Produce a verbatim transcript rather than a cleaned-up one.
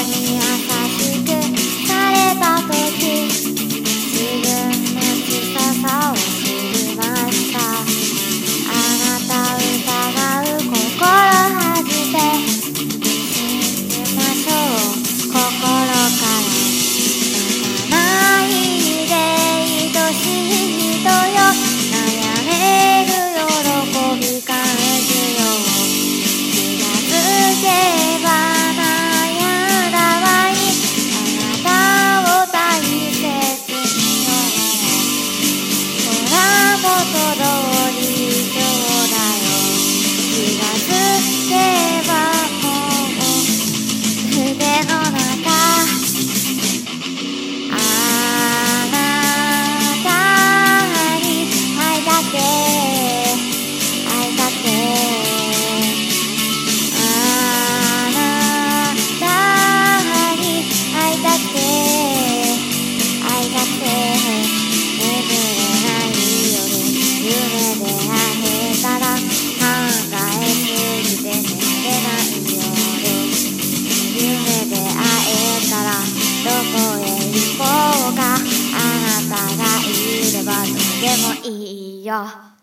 に優しくされたとき、自分の小ささを知りました。あなた疑う心はじて信じましょう、心から泣かないで愛しい人よ、悩める喜び感じよう、気がつけば悩んだわい、あなたを大切によ、ほら元通りそうだよ、気がつけばもう筆の中、あなたに会いたくて会いたくて、あなたに会いたくて会いたくて、眠れない夜、夢で会えたら、考えすぎて寝れない夜、夢で会えたらどこへ行こうか、あなたがいればどこでもいいよ。